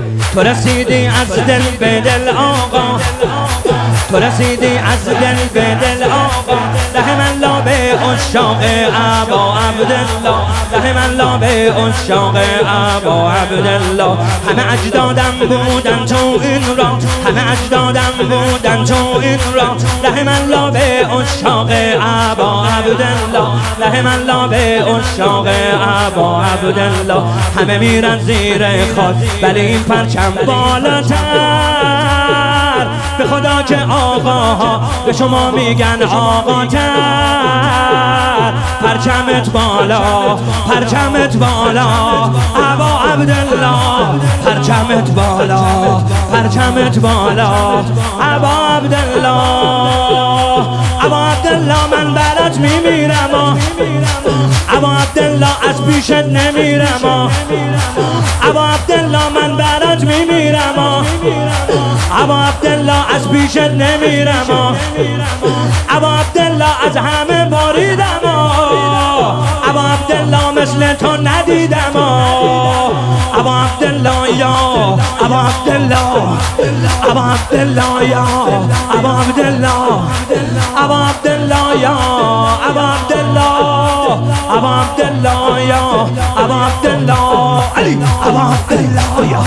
تو رسیدی از دل به دل آقا، تو رسیدی از دل به دل آقا. رحم الله به عشاق ابا عبدالله، رحم الله به عشاق ابا عبدالله. همه اجدادم بودن تو این را، همه اجدادم بودن تو این را. رحم الله به عشاق ابا عبدالله، رحم الله به عشاق ابا عبدالله. همه میرن زیر خاک ولی این پرچم بالاتر. به خدا که آقاها به شما میگن آقا تر. پرچمت بالا، پرچمت بالا ابا عبدالله، پرچمت بالا، پرچمت بالا ابا عبدالله. ابا عبدالله من برات میمیرم، ابا عبدالله از پیشت نمیرم، ابا عبدالله من برات میمیرم، ابا عبدالله از پیشت نمیرم، ابا عبدالله از همه باریدم، ابا عبدالله مثل تو ندیدم، ابا عبدالله یا ابا عبدالله، ابا عبدالله یا ابا عبدالله، ابا عبدالله یا ابا عبدالله، ابا عبدالله یا ابا عبدالله علی، ابا عبدالله یا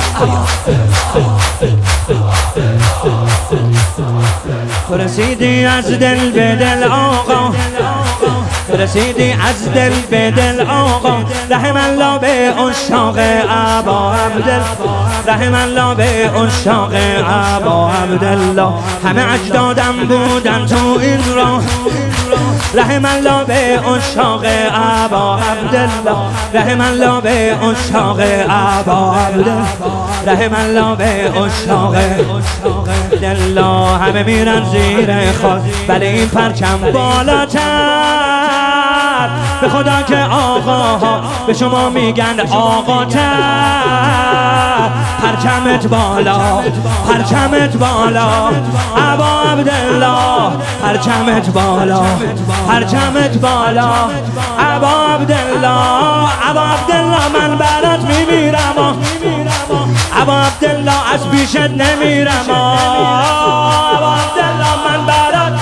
تو رسیدی از دل به دل آقا، تو رسیدی از دل به دل آقا. رحم الله به عشاق ابا عبدالله، رحم الله به عشاق ابا عبدالله. همه اجدادم بودن تو این راه، رحم الله به عشاق ابا عبدالله، رحم الله به عشاق ابا عبدالله، رحم الله به عشاق عبدالله. همه میرن زیر خاک ولی این پرچم بالاتر. به خدا که آقاها به شما میگن آقا تر. پرچمت بالا، پرچمت بالا ابا عبدالله، پرچمت بالا، پرچمت بالا ابا عبدالله. ابا عبدالله من برات میمیرم، ابا عبدالله از پیشت نمیرم، ابا عبدالله من برات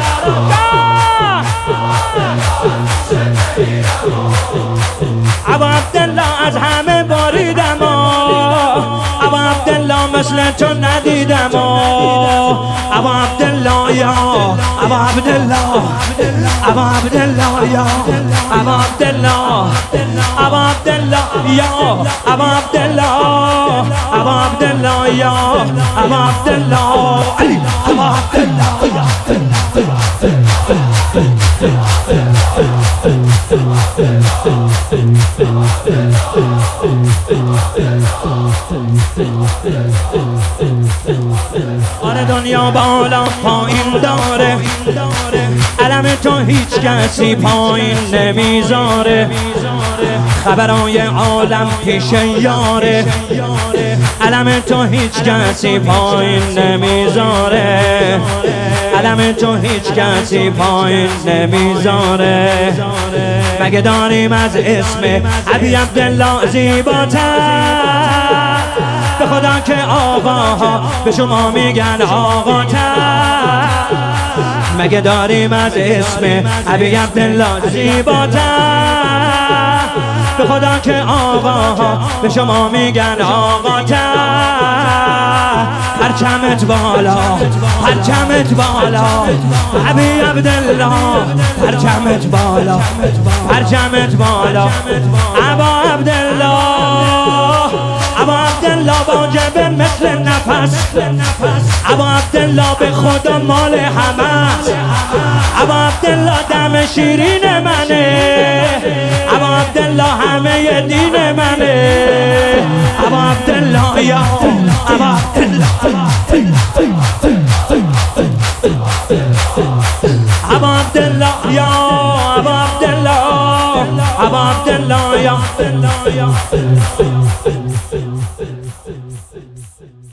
ابا عبدالله از همه باریدم، ابا عبدالله مثل تو ندیدم، ابا عبدالله یا ابا عبدالله، ابا عبدالله یا ابا عبدالله، ابا عبدالله یا ابا عبدالله، ابا عبدالله یا ابا عبدالله علی، ابا عبدالله یا آره دنیا بالا پایین داره، علم تو هیچ کسی پایین نمیذاره. خبرای عالم پیش یاره، علم تو هیچ کسی پایین نمیذاره، علم تو هیچ کسی پایین نمیذاره. مگه داریم از اسم ابی عبدالله زیباتر. به خدا که آقاها به شما میگن آقا تر. مگه داریم از اسم ابی عبدالله زیباتر. به خدا که آقاها به شما میگن آقا تر. پرچمت بالا، پرچمت بالا ابی عبدالله، پرچمت بالا، پرچمت بالا ابا عبدالله. ابا عبدالله واجب مثل نفس، ابا عبدالله به خدا مال همه. ابا عبدالله دم شیرین منه، ابا عبدالله همه دین منه. ابا عبدالله یا ابا عبدالله، ابا عبدالله یا ابا عبدالله، ابا عبدالله یا